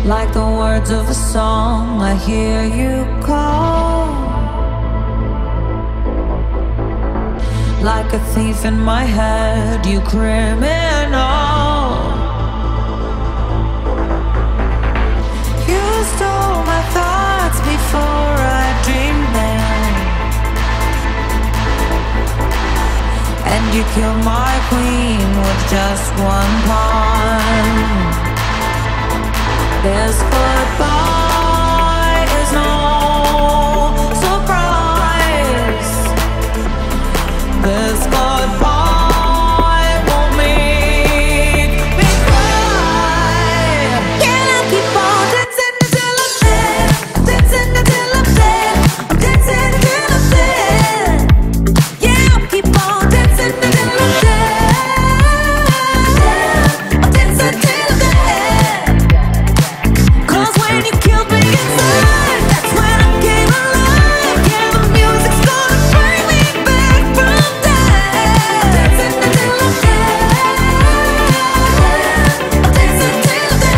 Like the words of a song, I hear you call. Like a thief in my head, you criminal. You stole my thoughts before I dreamed them, and you killed my queen with just one pawn. This goodbye is no surprise. This goodbye won't make me cry. Can I keep on dancing until I'm dead? Dancing until I'm dead. I'm dancing until I'm dead. Yeah, I'll keep on dancing until I'm dead. I'm dancing till I'm dead. 'Cause when you killed me inside, that's when I came alive. Yeah, the music's gonna bring me back from death. Dancing until I'm dead. I'm dancing till I'm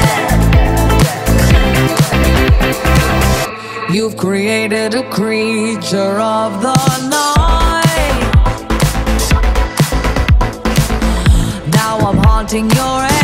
dead. You've created a creature of the night. Now I'm haunting your